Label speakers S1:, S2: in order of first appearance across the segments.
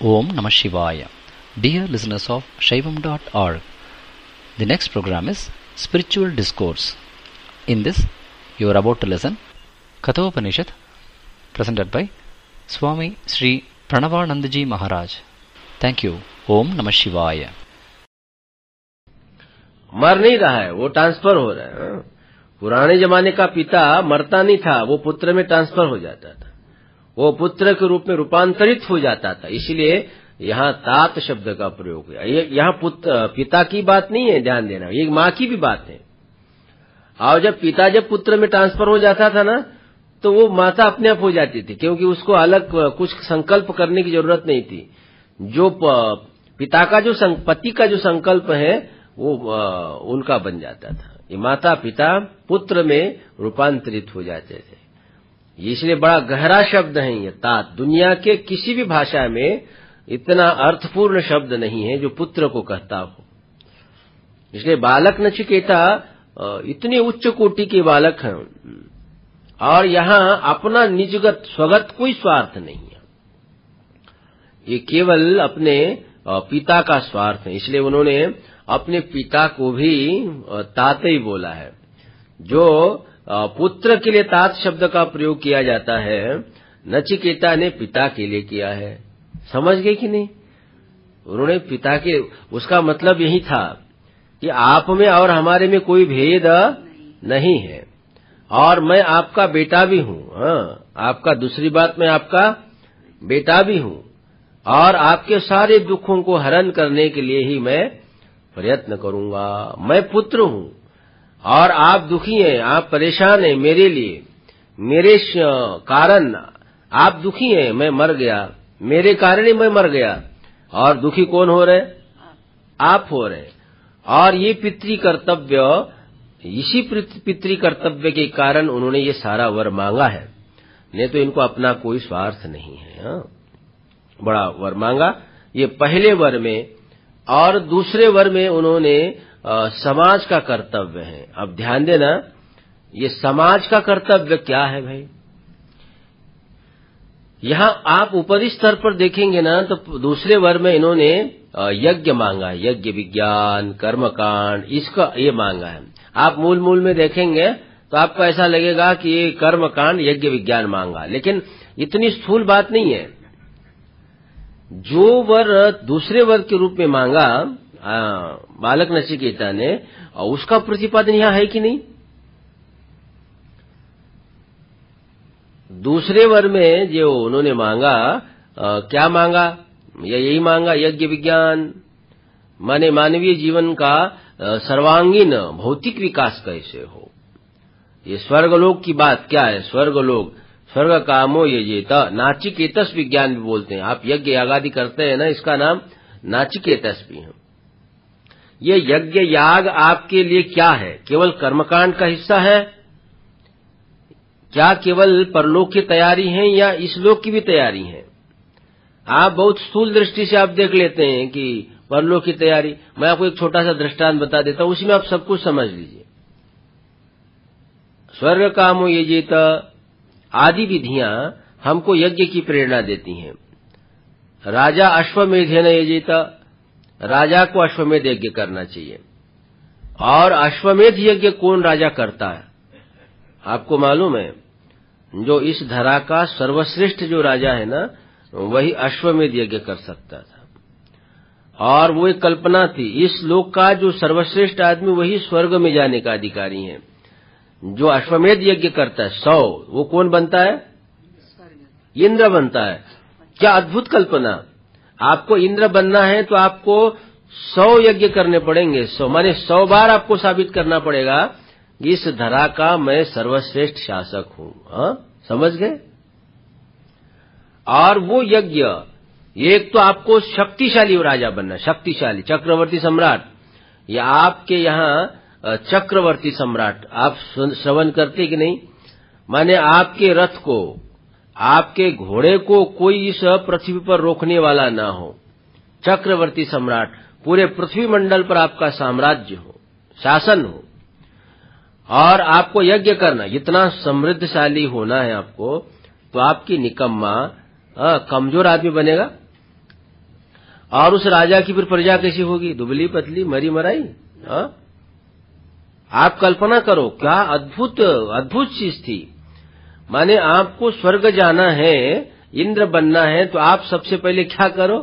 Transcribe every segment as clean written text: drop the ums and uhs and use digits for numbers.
S1: Om Namah Shivaya. Dear listeners of Shaivam.org, the next program is Spiritual Discourse. In this, you are about to listen Kathopanishad, presented by Swami Sri Pranavanandaji Maharaj. Thank you. Om Namah Shivaya.
S2: मर नहीं रहा है, वो transfer हो रहा है। पुराने जमाने का पिता मरता नहीं था, वो पुत्र में ट्रांसफर हो जाता था, वो पुत्र के रूप में रूपांतरित हो जाता था। इसलिए यहाँ तात शब्द का प्रयोग है। यहाँ पिता की बात नहीं है, ध्यान देना, ये माँ की भी बात है। और जब पिता पुत्र में ट्रांसफर हो जाता था ना, तो वो माता अपने आप हो जाती थी, क्योंकि उसको अलग कुछ संकल्प करने की जरूरत नहीं थी। जो पिता का जो पति का जो संकल्प है वो उनका बन जाता था। ये माता पिता पुत्र में रूपांतरित हो जाते थे। इसलिए बड़ा गहरा शब्द है ये तात। दुनिया के किसी भी भाषा में इतना अर्थपूर्ण शब्द नहीं है जो पुत्र को कहता हो। इसलिए बालक नचिकेता इतने उच्च कोटि के बालक हैं, और यहाँ अपना निजगत स्वगत कोई स्वार्थ नहीं है, ये केवल अपने पिता का स्वार्थ है। इसलिए उन्होंने अपने पिता को भी तात ही बोला है। जो पुत्र के लिए तात शब्द का प्रयोग किया जाता है, नचिकेता ने पिता के लिए किया है। समझ गए कि नहीं? उन्होंने पिता के, उसका मतलब यही था कि आप में और हमारे में कोई भेद नहीं है, और मैं आपका बेटा भी हूँ। आपका, दूसरी बात, मैं आपका बेटा भी हूँ, और आपके सारे दुखों को हरण करने के लिए ही मैं प्रयत्न करूंगा। मैं पुत्र हूँ और आप दुखी हैं, आप परेशान हैं मेरे लिए, मेरे कारण आप दुखी हैं। मैं मर गया, मेरे कारण ही मैं मर गया, और दुखी कौन हो रहे? आप हो रहे। और ये पितृ कर्तव्य, इसी पितृ कर्तव्य के कारण उन्होंने ये सारा वर मांगा है, नहीं तो इनको अपना कोई स्वार्थ नहीं है। बड़ा वर मांगा ये पहले वर में, और दूसरे वर में उन्होंने समाज का कर्तव्य है। अब ध्यान देना, ये समाज का कर्तव्य क्या है भाई? यहाँ आप ऊपरी स्तर पर देखेंगे ना, तो दूसरे वर में इन्होंने यज्ञ मांगा, यज्ञ विज्ञान कर्मकांड, इसका ये मांगा है। आप मूल में देखेंगे तो आपको ऐसा लगेगा कि ये कर्मकांड यज्ञ विज्ञान मांगा, लेकिन इतनी स्थूल बात नहीं है। जो वर दूसरे वर के रूप में मांगा बालक नचिकेता ने, उसका प्रतिपादन यहाँ है कि नहीं? दूसरे वर में जो उन्होंने मांगा, क्या मांगा? यही मांगा, यज्ञ विज्ञान, माने मानवीय जीवन का सर्वांगीण भौतिक विकास कैसे हो। ये स्वर्गलोक की बात क्या है? स्वर्गलोक, स्वर्ग कामो यजेत, नाचिकेतस विज्ञान भी बोलते हैं। आप यज्ञ यागादि करते हैं ना, इसका नाम नाचिकेतस भी है। ये यज्ञ याग आपके लिए क्या है? केवल कर्मकांड का हिस्सा है क्या? केवल परलोक की तैयारी है या इस लोक की भी तैयारी है? आप बहुत स्थूल दृष्टि से आप देख लेते हैं कि परलोक की तैयारी। मैं आपको एक छोटा सा दृष्टांत बता देता हूं, उसी में आप सब कुछ समझ लीजिए। स्वर्ग कामो यजेत आदि विधियां हमको यज्ञ की प्रेरणा देती हैं। राजा अश्वमेधेन यजेत, राजा को अश्वमेध यज्ञ करना चाहिए। और अश्वमेध यज्ञ कौन राजा करता है? आपको मालूम है, जो इस धरा का सर्वश्रेष्ठ जो राजा है ना, वही अश्वमेध यज्ञ कर सकता था। और वो एक कल्पना थी, इस लोक का जो सर्वश्रेष्ठ आदमी वही स्वर्ग में जाने का अधिकारी है। जो अश्वमेध यज्ञ करता है 100, वो कौन बनता है? इंद्र बनता है। क्या अद्भुत कल्पना! आपको इंद्र बनना है तो आपको 100 यज्ञ करने पड़ेंगे। 100 माने 100 बार आपको साबित करना पड़ेगा कि इस धरा का मैं सर्वश्रेष्ठ शासक हूं। समझ गए? और वो यज्ञ, एक तो आपको शक्तिशाली राजा बनना, शक्तिशाली चक्रवर्ती सम्राट। या आपके यहाँ चक्रवर्ती सम्राट आप श्रवण करते कि नहीं? माने आपके रथ को, आपके घोड़े को कोई इस पृथ्वी पर रोकने वाला ना हो। चक्रवर्ती सम्राट, पूरे पृथ्वी मंडल पर आपका साम्राज्य हो, शासन हो। और आपको यज्ञ करना, इतना समृद्धशाली होना है आपको, तो आपकी निकम्मा कमजोर आदमी बनेगा। और उस राजा की फिर प्रजा कैसी होगी? दुबली पतली मरी मराई। आप कल्पना करो, क्या अद्भुत अद्भुत चीज थी। माने आपको स्वर्ग जाना है, इंद्र बनना है, तो आप सबसे पहले क्या करो?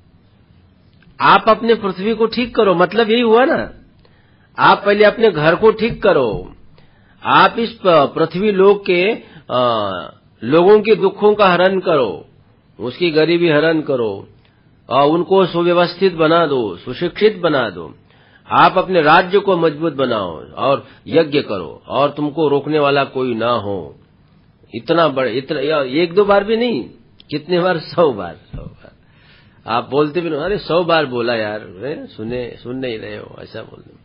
S2: आप अपने पृथ्वी को ठीक करो। मतलब यही हुआ ना, आप पहले अपने घर को ठीक करो। आप इस पृथ्वी लोक के लोगों के दुखों का हरण करो, उसकी गरीबी हरण करो, और उनको सुव्यवस्थित बना दो, सुशिक्षित बना दो। आप अपने राज्य को मजबूत बनाओ और यज्ञ करो, और तुमको रोकने वाला कोई ना हो। इतना इतना एक दो बार भी नहीं, कितने बार? 100 बार। आप बोलते भी नहीं, अरे 100 बार बोला यार, सुन नहीं रहे हो, ऐसा बोलते।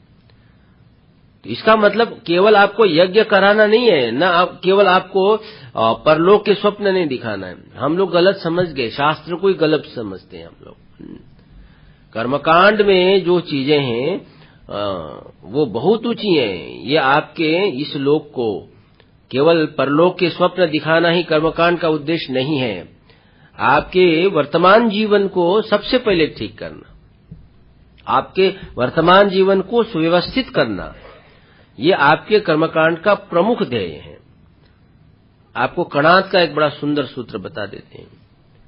S2: तो इसका मतलब केवल आपको यज्ञ कराना नहीं है ना, केवल आपको परलोक के स्वप्न नहीं दिखाना है। हम लोग गलत समझ गए, शास्त्र को ही गलत समझते हैं हम लोग। कर्मकांड में जो चीजें हैं वो बहुत ऊंची हैं। ये आपके इस लोक को केवल परलोक के स्वप्न दिखाना ही कर्मकांड का उद्देश्य नहीं है। आपके वर्तमान जीवन को सबसे पहले ठीक करना, आपके वर्तमान जीवन को सुव्यवस्थित करना, ये आपके कर्मकांड का प्रमुख ध्येय है। आपको कणाद का एक बड़ा सुंदर सूत्र बता देते हैं।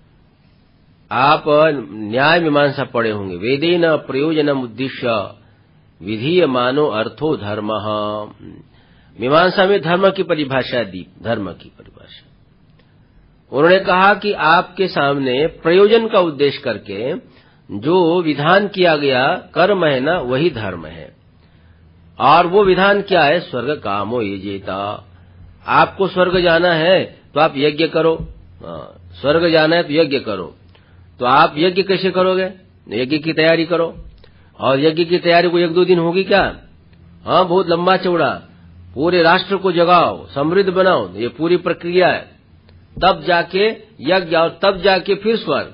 S2: आप न्याय मीमांसा पढ़े होंगे। वेदेन प्रयोजनम उद्दिश्य विधीयमानो अर्थो धर्मः। मीमांसा में धर्म की परिभाषा दी, धर्म की परिभाषा। उन्होंने कहा कि आपके सामने प्रयोजन का उद्देश्य करके जो विधान किया गया कर्म है ना, वही धर्म है। और वो विधान क्या है? स्वर्ग कामो यजेता। आपको स्वर्ग जाना है तो आप यज्ञ करो। स्वर्ग जाना है तो यज्ञ करो। तो आप यज्ञ कैसे करोगे? यज्ञ की तैयारी करो। और यज्ञ की तैयारी को 1-2 दिन होगी क्या? बहुत लंबा चौड़ा। पूरे राष्ट्र को जगाओ, समृद्ध बनाओ, ये पूरी प्रक्रिया है। तब जाके यज्ञ, और तब जाके फिर स्वर्ग।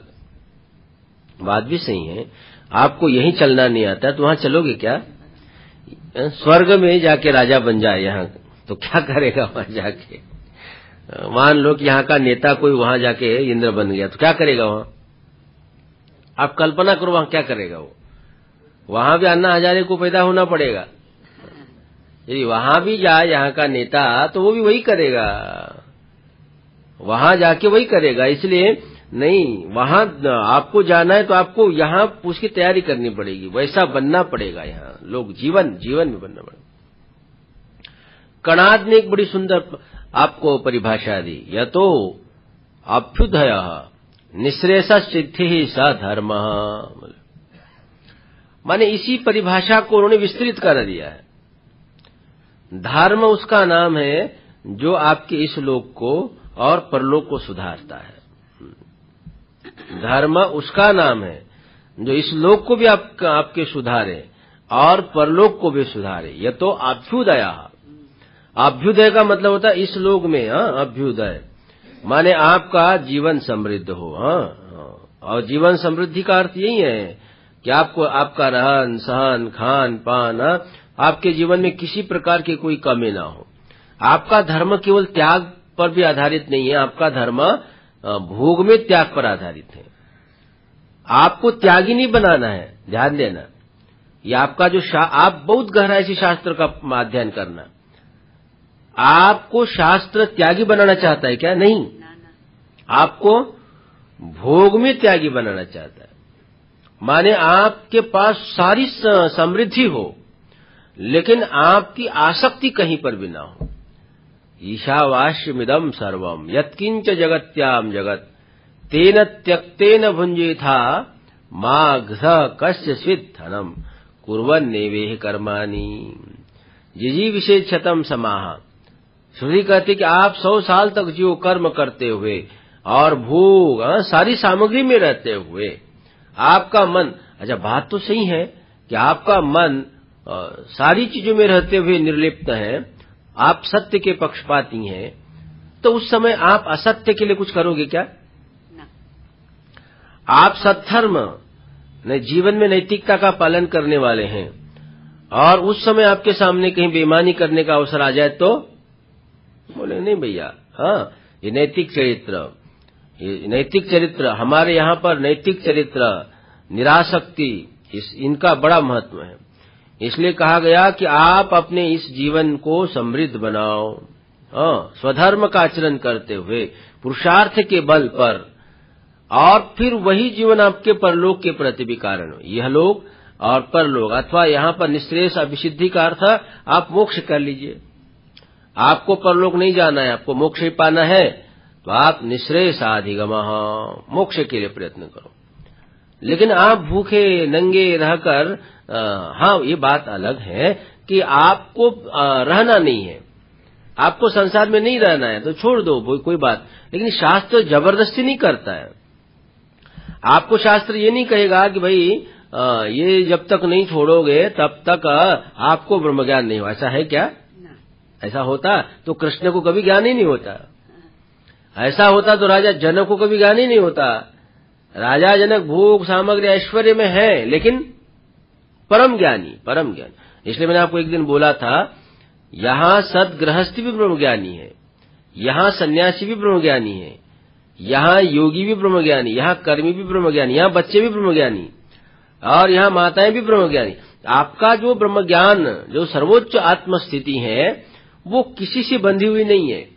S2: बात भी सही है। आपको यहीं चलना नहीं आता तो वहां चलोगे क्या? स्वर्ग में जाके राजा बन जाए यहाँ, तो क्या करेगा वहां जाके? मान लो कि यहाँ का नेता कोई वहां जाके इंद्र बन गया, तो क्या करेगा वहां? आप कल्पना करो वहां क्या करेगा वो। वहां भी अन्ना हजारे को पैदा होना पड़ेगा। यदि वहां भी जाए यहाँ का नेता, तो वो भी वही करेगा, वहां जाके वही करेगा। इसलिए नहीं, वहां आपको जाना है तो आपको यहाँ उसकी तैयारी करनी पड़ेगी, वैसा बनना पड़ेगा। यहाँ लोग जीवन में बनना पड़ेगा। कणाद ने एक बड़ी सुंदर आपको परिभाषा दी। यतो अभ्युदयः निःश्रेयसः सिद्धिः स धर्मः। माने इसी परिभाषा को उन्होंने विस्तृत कर दिया है। धर्म उसका नाम है जो आपके इस लोक को और परलोक को सुधारता है। धर्म उसका नाम है जो इस लोक को भी आपके सुधारे और परलोक को भी सुधारे। यह तो अभ्युदयः। अभ्युदय का मतलब होता है इस लोक में। अभ्युदय माने आपका जीवन समृद्ध हो। और जीवन समृद्धि का अर्थ यही है कि आपको आपका रहन सहन खान पान, आपके जीवन में किसी प्रकार की कोई कमी ना हो। आपका धर्म केवल त्याग पर भी आधारित नहीं है, आपका धर्म भोग में त्याग पर आधारित है। आपको त्यागी नहीं बनाना है, ध्यान देना। ये आपका जो आप बहुत गहराई से शास्त्र का अध्ययन करना। आपको शास्त्र त्यागी बनाना चाहता है क्या? नहीं, आपको भोग में त्यागी बनाना चाहता है। माने आपके पास सारी समृद्धि हो, लेकिन आपकी आसक्ति कहीं पर भी ना हो। ईशावास्यमिदं सर्वम यत्किंच जगत्याम जगत तेन त्यक्तेन भुंजेथा माघ कस्यचित् धनम कुर्वन्नेवेह कर्माणि जिजी विशेषतम समाह। श्रुति कहते कि आप 100 साल तक जो कर्म करते हुए और भोग सारी सामग्री में रहते हुए आपका मन, अच्छा बात तो सही है कि आपका मन सारी चीजों में रहते हुए निर्लिप्त है, आप सत्य के पक्षपाती हैं, तो उस समय आप असत्य के लिए कुछ करोगे क्या? ना। आप सद्धर्म जीवन में नैतिकता का पालन करने वाले हैं और उस समय आपके सामने कहीं बेईमानी करने का अवसर आ जाए तो बोले नहीं भैया, ये नैतिक चरित्र, हमारे यहाँ पर नैतिक चरित्र निरासक्ति, इनका बड़ा महत्व है। इसलिए कहा गया कि आप अपने इस जीवन को समृद्ध बनाओ, स्वधर्म का आचरण करते हुए पुरुषार्थ के बल पर, और फिर वही जीवन आपके परलोक के प्रति भी कारण हो। यह लोग और परलोक, अथवा यहाँ पर निःश्रेयस अभिसिद्धि का अर्थ आप मोक्ष कर लीजिए। आपको परलोक नहीं जाना है, आपको मोक्ष ही पाना है, तो आप निःश्रेयसाधिगमः, मोक्ष के लिए प्रयत्न करो। लेकिन आप भूखे नंगे रहकर, हाँ ये बात अलग है कि आपको रहना नहीं है, आपको संसार में नहीं रहना है तो छोड़ दो, कोई बात। लेकिन शास्त्र जबरदस्ती नहीं करता है। आपको शास्त्र ये नहीं कहेगा कि भाई ये जब तक नहीं छोड़ोगे तब तक आपको ब्रह्मज्ञान नहीं हो। ऐसा है क्या? ऐसा होता तो कृष्ण को कभी ज्ञान ही नहीं होता। ऐसा होता तो राजा जनक को कभी ज्ञान ही नहीं होता। राजा जनक भोग सामग्री ऐश्वर्य में है, लेकिन परम ज्ञानी। इसलिए मैंने आपको एक दिन बोला था, यहाँ सदगृहस्थी भी ब्रह्मज्ञानी है, यहाँ सन्यासी भी ब्रह्मज्ञानी है, यहाँ योगी भी ब्रह्मज्ञानी, यहाँ कर्मी भी ब्रह्मज्ञानी, यहाँ बच्चे भी ब्रह्मज्ञानी, और यहाँ माताएं भी ब्रह्मज्ञानी। आपका जो ब्रह्मज्ञान, जो सर्वोच्च आत्मस्थिति है, वो किसी से बंधी हुई नहीं है।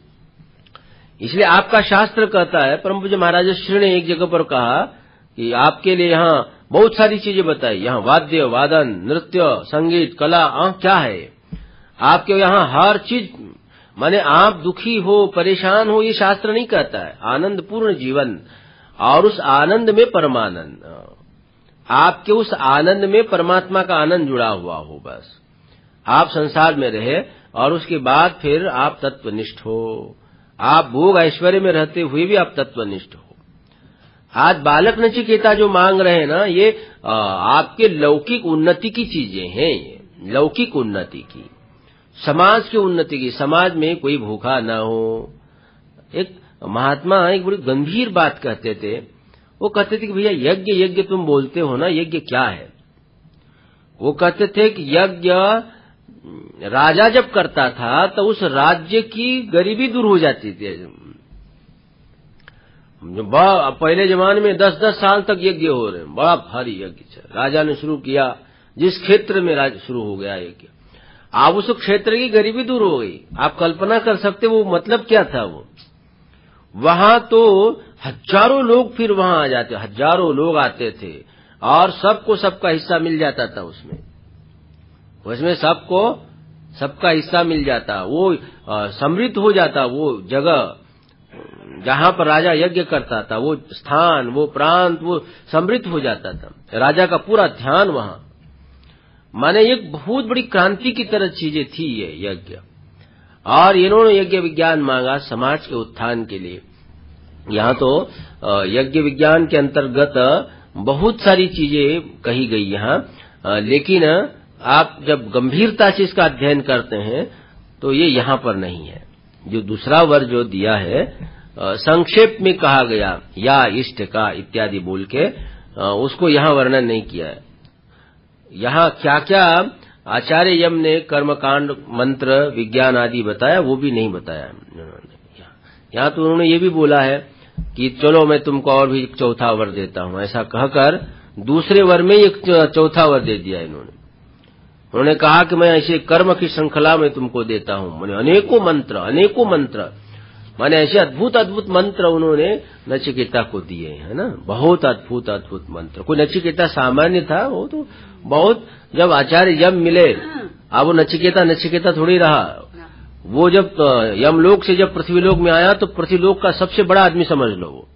S2: इसलिए आपका शास्त्र कहता है, परम पूज्य महाराज श्री ने एक जगह पर कहा कि आपके लिए यहाँ बहुत सारी चीजें बताई, यहाँ वाद्य, वादन, नृत्य, संगीत, कला, क्या है आपके यहाँ हर चीज। माने आप दुखी हो, परेशान हो, ये शास्त्र नहीं कहता है। आनंद पूर्ण जीवन, और उस आनंद में परमानंद, आपके उस आनंद में परमात्मा का आनंद जुड़ा हुआ हो। बस आप संसार में रहे और उसके बाद फिर आप तत्वनिष्ठ हो। आप भोग ऐश्वर्य में रहते हुए भी आप तत्वनिष्ठ हो। आज बालक नचिकेता जो मांग रहे हैं ना, ये आपके लौकिक उन्नति की चीजें हैं, ये लौकिक उन्नति की, समाज की उन्नति की। समाज में कोई भूखा न हो। एक महात्मा एक बड़ी गंभीर बात कहते थे। वो कहते थे कि भैया यज्ञ तुम बोलते हो ना, यज्ञ क्या है? वो कहते थे कि यज्ञ राजा जब करता था तो उस राज्य की गरीबी दूर हो जाती थी। पहले जमाने में 10-10 साल तक यज्ञ हो रहे हैं, बड़ा भारी यज्ञ राजा ने शुरू किया, जिस क्षेत्र में राज्य शुरू हो गया यज्ञ, अब उस क्षेत्र की गरीबी दूर हो गई। आप कल्पना कर सकते वो मतलब क्या था। वो वहां तो हजारों लोग फिर वहां आ जाते, हजारों लोग आते थे, और सबको सबका हिस्सा मिल जाता था। उसमें सबको सबका हिस्सा मिल जाता। वो समृद्ध हो जाता। वो जगह जहां पर राजा यज्ञ करता था, वो स्थान, वो प्रांत, वो समृद्ध हो जाता था। राजा का पूरा ध्यान वहां। माने एक बहुत बड़ी क्रांति की तरह चीजें थी ये यज्ञ। और इन्होंने यज्ञ विज्ञान मांगा समाज के उत्थान के लिए। यहाँ तो यज्ञ विज्ञान के अंतर्गत बहुत सारी चीजें कही गई यहाँ, लेकिन आप जब गंभीरता से इसका अध्ययन करते हैं तो ये यहाँ पर नहीं है। जो दूसरा वर्ग जो दिया है, संक्षेप में कहा गया या इष्ट का इत्यादि बोल के, उसको यहाँ वर्णन नहीं किया है। यहाँ क्या क्या आचार्य यम ने कर्मकांड, मंत्र, विज्ञान आदि बताया, वो भी नहीं बताया। यहाँ तो उन्होंने ये भी बोला है कि चलो मैं तुमको और भी एक चौथा वर देता हूँ। ऐसा कहकर दूसरे वर में एक चौथा वर दे दिया इन्होंने। उन्होंने कहा कि मैं ऐसे कर्म की श्रृंखला में तुमको देता हूँ। मैंने अनेकों मंत्र, माने ऐसे अद्भुत अद्भुत मंत्र उन्होंने नचिकेता को दिए, है ना। बहुत अद्भुत अद्भुत मंत्र। कोई नचिकेता सामान्य था, वो तो बहुत, जब आचार्य यम मिले, अब वो नचिकेता थोड़ी रहा। वो जब यमलोक से जब पृथ्वीलोक में आया तो पृथ्वीलोक का सबसे बड़ा आदमी समझ लो वो।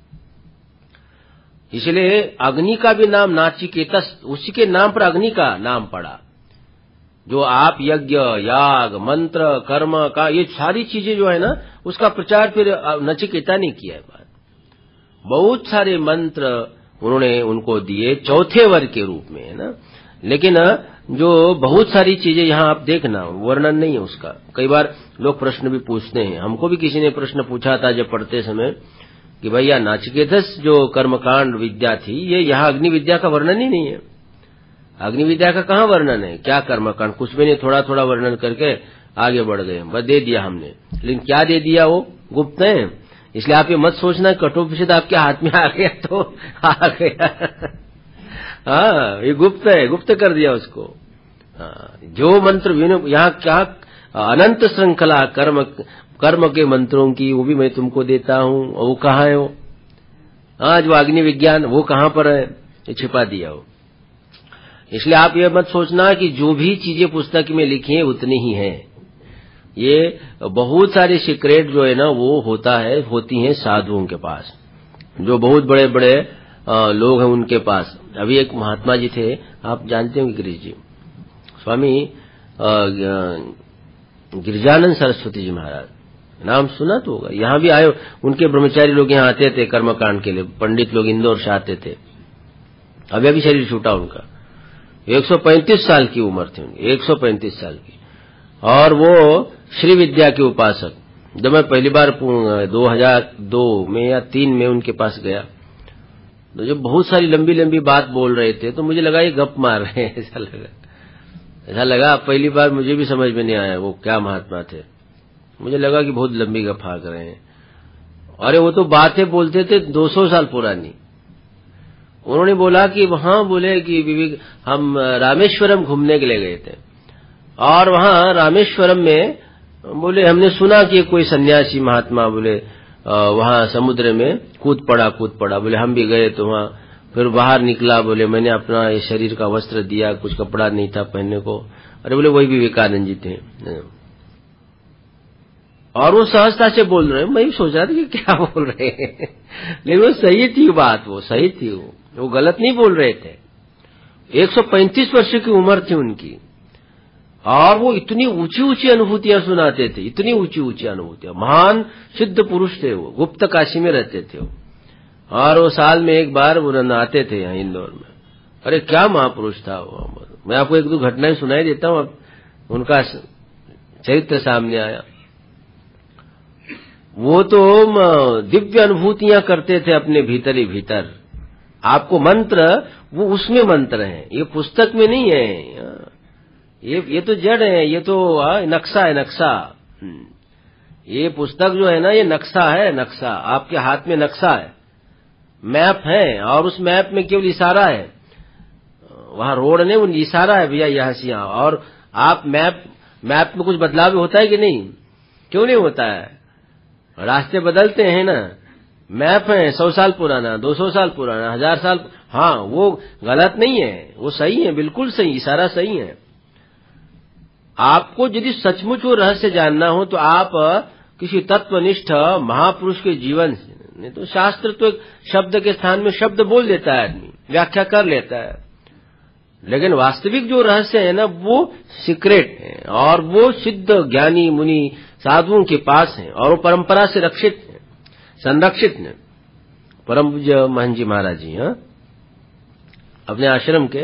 S2: इसलिए अग्नि का भी नाम नाचिकेता, उसी के नाम पर अग्नि का नाम पड़ा। जो आप यज्ञ, याग, मंत्र, कर्म का, ये सारी चीजें जो है ना, उसका प्रचार फिर नचिकेता ने किया है। बात बहुत सारे मंत्र उन्होंने उनको दिए चौथे वर्ग के रूप में, है ना। लेकिन जो बहुत सारी चीजें यहाँ आप देखना, वर्णन नहीं है उसका। कई बार लोग प्रश्न भी पूछते हैं। हमको भी किसी ने प्रश्न पूछा था जब पढ़ते समय कि भैया नाचिकेतस जो कर्मकांड विद्या थी, ये यहाँ अग्नि विद्या का वर्णन ही नहीं है। अग्नि विद्या का कहाँ वर्णन है? क्या कर्मकांड? कुछ भी नहीं, थोड़ा थोड़ा वर्णन करके आगे बढ़ गए, बस दे दिया हमने। लेकिन क्या दे दिया वो गुप्त है। इसलिए आप ये मत सोचना कठोपनिषद आपके हाथ में आ गया तो आ गया। हाँ, ये गुप्त है, गुप्त कर दिया उसको। जो मंत्र यहाँ क्या अनंत श्रृंखला कर्म के मंत्रों की, वो भी मैं तुमको देता हूँ। वो कहाँ है वो? हाँ, जो अग्नि विज्ञान वो कहाँ पर है, ये छिपा दिया हो। इसलिए आप ये मत सोचना कि जो भी चीजें पुस्तक में लिखी हैं उतनी ही हैं। ये बहुत सारे सीक्रेट जो है ना वो होती हैं साधुओं के पास, जो बहुत बड़े बड़े लोग हैं उनके पास। अभी एक महात्मा जी थे, आप जानते होंगे गिरीश जी, स्वामी गिरिजानंद सरस्वती जी महाराज, नाम सुना तो होगा। यहाँ भी आए, उनके ब्रह्मचारी लोग यहाँ आते थे कर्मकांड के लिए, पंडित लोग इंदौर से आते थे। अभी शरीर छूटा उनका, 135 साल की उम्र थी उनकी, 135 साल की। और वो श्री विद्या के उपासक। जब मैं पहली बार 2002 में या 3 में उनके पास गया, तो जब बहुत सारी लंबी लंबी बात बोल रहे थे तो मुझे लगा ये गप मार रहे हैं, ऐसा लगा। पहली बार मुझे भी समझ में नहीं आया वो क्या महात्मा थे। मुझे लगा कि बहुत लंबी गप हाँक रहे हैं। अरे वो तो बातें बोलते थे 200 साल पुरानी। उन्होंने बोला कि वहां बोले कि हम रामेश्वरम घूमने के लिए गए थे, और वहां रामेश्वरम में बोले हमने सुना कि कोई सन्यासी महात्मा बोले वहां समुद्र में कूद पड़ा। बोले हम भी गए तो वहां फिर बाहर निकला, बोले मैंने अपना ये शरीर का वस्त्र दिया, कुछ कपड़ा नहीं था पहनने को। अरे बोले वही विवेकानंद जी थे। और वो सहजता से बोल रहे हैं। मैं भी सोच रहा था कि क्या बोल रहे हैं, लेकिन वो सही थी बात, वो सही थी, वो गलत नहीं बोल रहे थे। 135 वर्ष की उम्र थी उनकी, और वो इतनी ऊंची ऊंची अनुभूतियां सुनाते थे, इतनी ऊंची ऊंची अनुभूतियां। महान सिद्ध पुरुष थे वो, गुप्त काशी में रहते थे वो। और वो साल में एक बार वो आते थे यहाँ इंदौर में। अरे क्या महापुरुष था वो। मैं आपको एक दो घटनाएं सुनाई देता हूँ, उनका चरित्र सामने आया। वो तो दिव्य अनुभूतियां करते थे अपने भीतर ही भीतर। आपको मंत्र वो उसमें मंत्र हैं, ये पुस्तक में नहीं है। ये तो जड़ है, ये तो नक्शा है, नक्शा। ये पुस्तक जो है ना, ये नक्शा है, नक्शा। आपके हाथ में नक्शा है, मैप है, और उस मैप में केवल इशारा है। वहां रोड ने उन इशारा है भैया यहां से यहां। और आप मैप में कुछ बदलाव होता है कि नहीं? क्यों नहीं होता है? रास्ते बदलते हैं ना। मैप है 100 साल पुराना, 200 साल पुराना, 1000 साल। हाँ, वो गलत नहीं है, वो सही है, बिल्कुल सही, इशारा सही है। आपको यदि सचमुच वो रहस्य जानना हो तो आप किसी तत्वनिष्ठ महापुरुष के जीवन से, नहीं तो शास्त्र तो एक शब्द के स्थान में शब्द बोल देता है, आदमी व्याख्या कर लेता है। लेकिन वास्तविक जो रहस्य है ना, वो सीक्रेट है, और वो सिद्ध ज्ञानी मुनि साधुओं के पास है, और वो परंपरा से रक्षित है, संरक्षित है। परम पूज्य महंत जी महाराज जी अपने आश्रम के,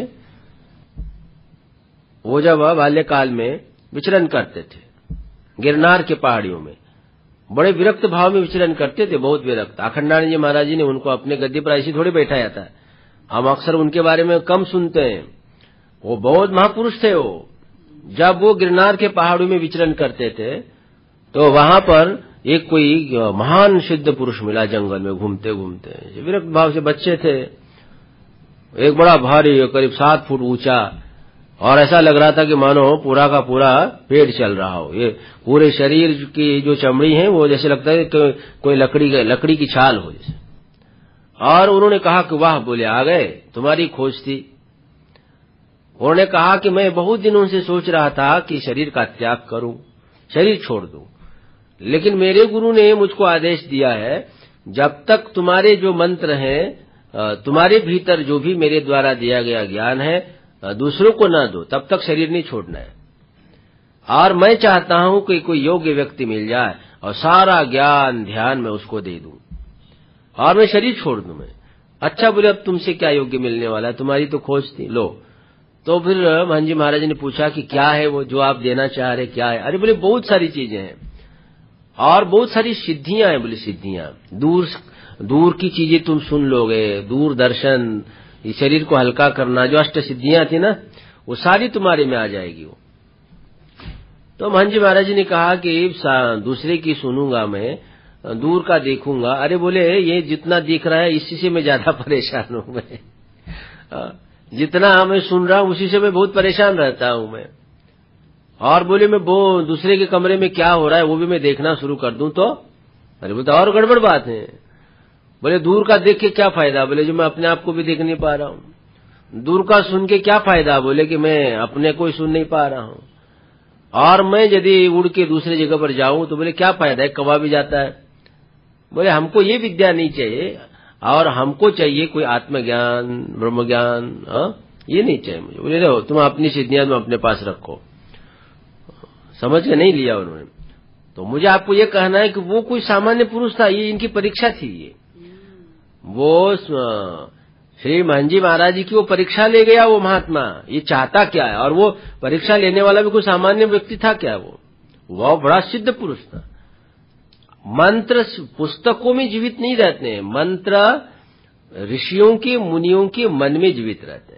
S2: वो जब बाल्यकाल में विचरण करते थे गिरनार के पहाड़ियों में, बड़े विरक्त भाव में विचरण करते थे, बहुत विरक्त। अखंडानंद जी महाराज जी ने उनको अपने गद्दी पर ऐसे थोड़ी बैठाया था। हम अक्सर उनके बारे में कम सुनते हैं। वो बहुत महापुरुष थे। वो जब वो गिरनार के पहाड़ों में विचरण करते थे तो वहां पर एक कोई महान सिद्ध पुरुष मिला, जंगल में घूमते घूमते। विरक्त भाव से बच्चे थे, एक बड़ा भारी, करीब 7 फुट ऊंचा, और ऐसा लग रहा था कि मानो पूरा का पूरा पेड़ चल रहा हो। ये पूरे शरीर की जो चमड़ी है वो जैसे लगता है कि कोई लकड़ी की छाल हो जैसे। और उन्होंने कहा कि वाह, बोले आ गए, तुम्हारी खोज थी। उन्होंने कहा कि मैं बहुत दिनों से सोच रहा था कि शरीर का त्याग करूं, शरीर छोड़ दूं, लेकिन मेरे गुरु ने मुझको आदेश दिया है, जब तक तुम्हारे जो मंत्र हैं, तुम्हारे भीतर जो भी मेरे द्वारा दिया गया ज्ञान है, दूसरों को ना दो, तब तक शरीर नहीं छोड़ना है। और मैं चाहता हूं कि कोई योग्य व्यक्ति मिल जाए और सारा ज्ञान ध्यान में उसको दे दूं, और मैं शरीर छोड़ दूं। मैं अच्छा, बोले अब तुमसे क्या योग्य मिलने वाला है, तुम्हारी तो खोज थी, लो। तो फिर महंत जी महाराज ने पूछा कि क्या है वो जो आप देना चाह रहे, क्या है? अरे बोले बहुत सारी चीजें हैं, और बहुत सारी सिद्धियां हैं। बोले सिद्धियां, दूर की चीजें तुम सुन लोगे, दूरदर्शन, इस शरीर को हल्का करना, जो अष्ट सिद्धियां थी ना, वो सारी तुम्हारे में आ जाएगी वो। तो महंत जी महाराज जी ने कहा कि दूसरे की सुनूंगा मैं, दूर का देखूंगा। अरे बोले ये जितना दिख रहा है इसी से मैं ज्यादा परेशान हूं मैं। जितना मैं सुन रहा हूं उसी से मैं बहुत परेशान रहता हूं मैं। और बोले मैं वो दूसरे के कमरे में क्या हो रहा है वो भी मैं देखना शुरू कर दूं तो अरे बोलते और गड़बड़ बात है। बोले दूर का देख के क्या फायदा, बोले जो मैं अपने आप को भी देख नहीं पा रहा हूं। दूर का सुन के क्या फायदा, बोले कि मैं अपने को ही सुन नहीं पा रहा हूं। और मैं यदि उड़ के दूसरी जगह पर जाऊं तो बोले क्या फायदा है, कौवा भी जाता है। बोले हमको ये विद्या नहीं चाहिए और हमको चाहिए कोई आत्मज्ञान ब्रह्म ज्ञान, ये नहीं चाहिए मुझे। बोले लो तुम अपनी सिद्धियां तुम अपने पास रखो। समझ के नहीं लिया उन्होंने। तो मुझे आपको ये कहना है कि वो कोई सामान्य पुरुष था, ये इनकी परीक्षा थी। ये वो श्री महंजी महाराज जी की वो परीक्षा ले गया वो महात्मा, ये चाहता क्या है। और वो परीक्षा लेने वाला भी कोई सामान्य व्यक्ति था क्या, वो बड़ा सिद्ध पुरुष था। मंत्र पुस्तकों में जीवित नहीं रहते हैं, मंत्र ऋषियों के मुनियों के मन में जीवित रहते हैं।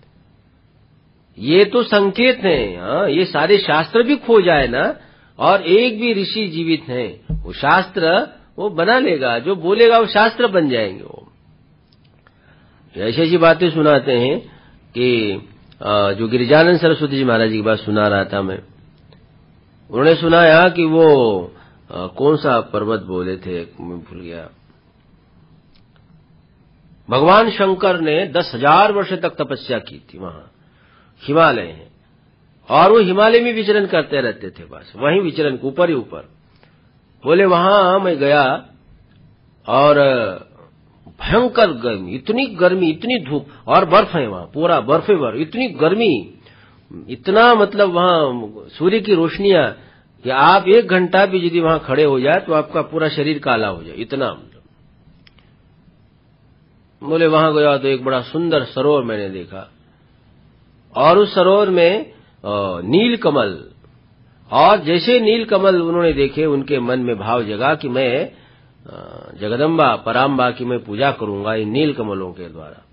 S2: ये तो संकेत हैं, ये सारे शास्त्र भी खो जाए ना और एक भी ऋषि जीवित है, वो शास्त्र वो बना लेगा, जो बोलेगा वो शास्त्र बन जाएंगे। वो ऐसी ऐसी बातें सुनाते हैं कि जो गिरिजानंद सरस्वती जी महाराज जी की बात सुना रहा था मैं, उन्होंने सुनाया कि वो कौन सा पर्वत बोले थे मैं भूल गया। भगवान शंकर ने 10,000 वर्ष तक तपस्या की थी वहां हिमालय है, और वो हिमालय में विचरण करते रहते थे, बस वहीं विचरण ऊपर ही ऊपर। बोले वहां मैं गया और भयंकर गर्मी, इतनी धूप और बर्फ है वहां, पूरा बर्फे बर्फ, इतनी गर्मी, इतना मतलब वहां सूर्य की रोशनियां कि आप 1 घंटा भी यदि वहां खड़े हो जाए तो आपका पूरा शरीर काला हो जाए, इतना। बोले वहां गया तो एक बड़ा सुंदर सरोवर मैंने देखा, और उस सरोवर में नील कमल, और जैसे नील कमल उन्होंने देखे उनके मन में भाव जगा कि मैं जगदम्बा पराम्बा की मैं पूजा करूंगा इन नील कमलों के द्वारा।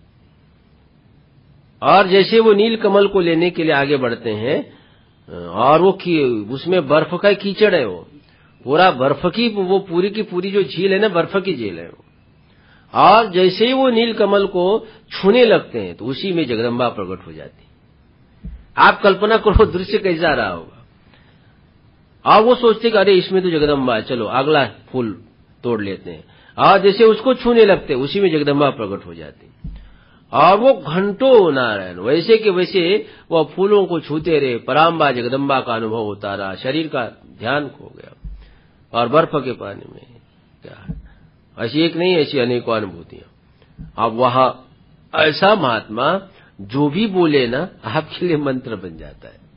S2: और जैसे वो नील कमल को लेने के लिए आगे बढ़ते हैं, और वो उसमें बर्फ का कीचड़ है, वो पूरा बर्फ की वो पूरी की पूरी जो झील है ना, बर्फ की झील है। और जैसे ही वो नील कमल को छूने लगते हैं तो उसी में जगदम्बा प्रकट हो जाती। आप कल्पना करो दृश्य कैसा रहा होगा। और वो सोचते कि अरे इसमें तो जगदम्बा है, चलो अगला फूल तोड़ लेते हैं। और जैसे उसको छूने लगते उसी में जगदम्बा प्रकट हो जाती। और वो घंटों नारायण वैसे के वैसे वो फूलों को छूते रहे, पराम्बा जगदम्बा का अनुभव होता रहा, शरीर का ध्यान खो गया। और बर्फ के पानी में क्या ऐसी एक नहीं, ऐसी अनेकों अनुभूतियां। अब वहां ऐसा महात्मा जो भी बोले ना आपके लिए मंत्र बन जाता है।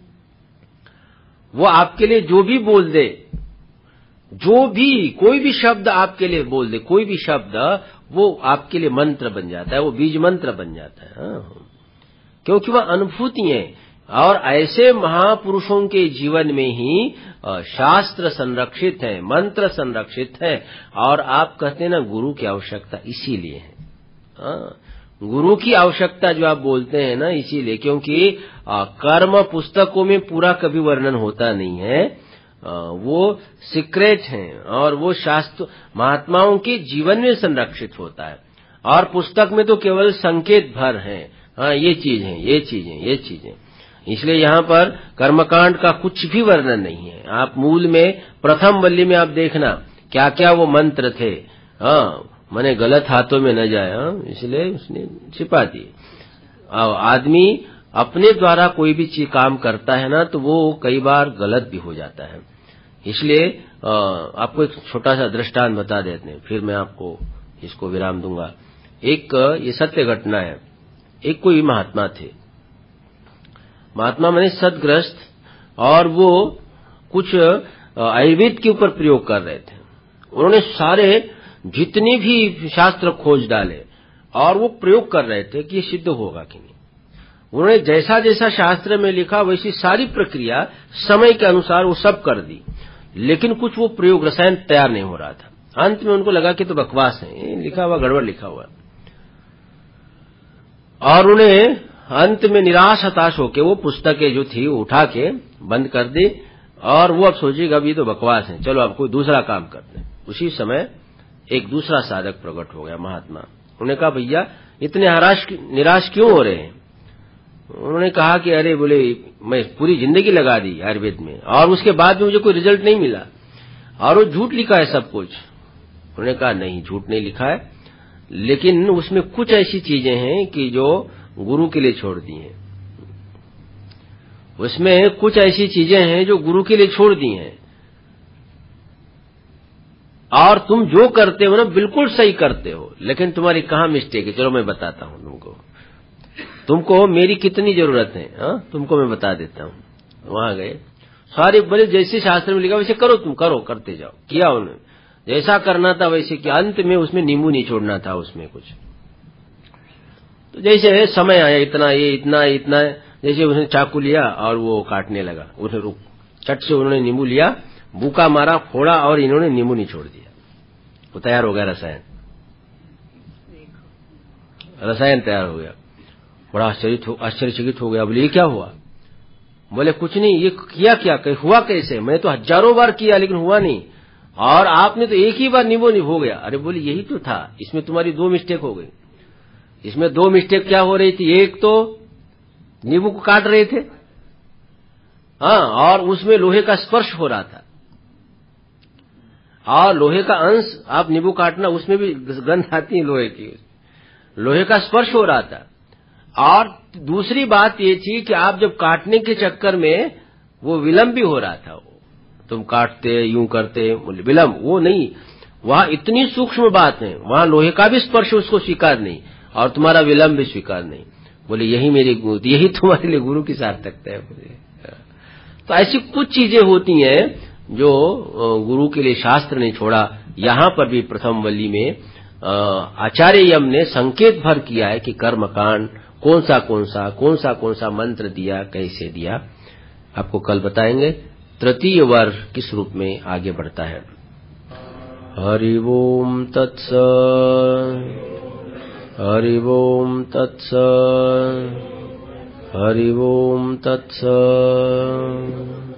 S2: वो आपके लिए जो भी बोल दे, जो भी कोई भी शब्द आपके लिए बोल दे, कोई भी शब्द वो आपके लिए मंत्र बन जाता है, वो बीज मंत्र बन जाता है। क्योंकि वह अनुभूति है। और ऐसे महापुरुषों के जीवन में ही शास्त्र संरक्षित है, मंत्र संरक्षित है। और आप कहते हैं ना गुरु की आवश्यकता इसीलिए है, गुरु की आवश्यकता जो आप बोलते हैं ना इसीलिए, क्योंकि कर्म पुस्तकों में पूरा कभी वर्णन होता नहीं है, वो सीक्रेट है और वो शास्त्र महात्माओं के जीवन में संरक्षित होता है। और पुस्तक में तो केवल संकेत भर है, हाँ ये चीज है, ये चीज है, ये चीज है। इसलिए यहाँ पर कर्मकांड का कुछ भी वर्णन नहीं है। आप मूल में प्रथम वल्ली में आप देखना क्या क्या वो मंत्र थे, मने गलत हाथों में न जाए, इसलिए उसने छिपा दिए। आदमी अपने द्वारा कोई भी चीज काम करता है ना तो वो कई बार गलत भी हो जाता है। इसलिए आपको एक छोटा सा दृष्टांत बता देते हैं, फिर मैं आपको इसको विराम दूंगा। एक ये सत्य घटना है। एक कोई महात्मा थे, महात्मा माने सदग्रस्त, और वो कुछ आयुर्वेद के ऊपर प्रयोग कर रहे थे। उन्होंने सारे जितने भी शास्त्र खोज डाले और वो प्रयोग कर रहे थे कि ये सिद्ध होगा कि नहीं। उन्होंने जैसा जैसा शास्त्र में लिखा वैसी सारी प्रक्रिया समय के अनुसार वो सब कर दी, लेकिन कुछ वो प्रयोग रसायन तैयार नहीं हो रहा था। अंत में उनको लगा कि तो बकवास है, लिखा हुआ गड़बड़ लिखा हुआ। और उन्हें अंत में निराश हताश होकर वो पुस्तकें जो थी वो उठा के बंद कर दी, और वो अब सोचेगा अब ये तो बकवास है, चलो अब कोई दूसरा काम करते हैं। उसी समय एक दूसरा साधक प्रकट हो गया, महात्मा। उन्होंने कहा भैया इतने निराश क्यों हो रहे हैं? उन्होंने कहा कि अरे बोले मैं पूरी जिंदगी लगा दी आयुर्वेद में और उसके बाद भी मुझे कोई रिजल्ट नहीं मिला और वो झूठ लिखा है सब कुछ। उन्होंने कहा नहीं, झूठ नहीं लिखा है, लेकिन उसमें कुछ ऐसी चीजें हैं कि जो गुरु के लिए छोड़ दी हैं। उसमें कुछ ऐसी चीजें हैं जो गुरु के लिए छोड़ दी हैं और तुम जो करते हो ना बिल्कुल सही करते हो, लेकिन तुम्हारी कहाँ मिस्टेक है, चलो मैं बताता हूं तुमको मेरी कितनी जरूरत है। तुमको मैं बता देता हूं। वहां गए, सारे बड़े जैसे शास्त्र में लिखा वैसे करो, तुम करो, करते जाओ। किया उन्होंने, जैसा करना था वैसे किया। अंत में उसमें नींबू नहीं छोड़ना था उसमें कुछ। तो जैसे समय आया, इतना जैसे उसने चाकू लिया और वो काटने लगा, उसने रुक चट से उन्होंने नींबू लिया, भूखा मारा, फोड़ा और इन्होंने नींबू नहीं छोड़ दिया। वो तैयार हो गया रसायन तैयार हो गया। बड़ा आश्चर्यचकित हो गया। बोले ये क्या हुआ? बोले कुछ नहीं, ये किया क्या, हुआ कैसे? मैंने तो हजारों बार किया लेकिन हुआ नहीं, और आपने तो एक ही बार नींबू नहीं हो गया। अरे बोले यही तो था, इसमें तुम्हारी 2 मिस्टेक हो गई। इसमें 2 मिस्टेक क्या हो रही थी? एक तो नींबू को काट रहे थे, और उसमें लोहे का स्पर्श हो रहा था, और लोहे का अंश आप नींबू काटना उसमें भी गंध आती है लोहे की, लोहे का स्पर्श हो रहा था। और दूसरी बात ये थी कि आप जब काटने के चक्कर में वो विलंब भी हो रहा था। तुम काटते यूं करते विलंब, वो नहीं, वहां इतनी सूक्ष्म बात है, वहां लोहे का भी स्पर्श उसको स्वीकार नहीं और तुम्हारा विलंब भी स्वीकार नहीं। बोले यही तुम्हारे लिए गुरु की सार्थकता है। तो ऐसी कुछ चीजें होती हैं जो गुरु के लिए शास्त्र ने छोड़ा। यहां पर भी प्रथम वल्ली में आचार्य यम ने संकेत भर किया है कि कर्मकांड कौन सा मंत्र दिया, कैसे दिया, आपको कल बताएंगे। तृतीय वर्ग किस रूप में आगे बढ़ता है। हरि ओम तत्सत्, हरि ओम तत्सत्, हरि ओम तत्सत्।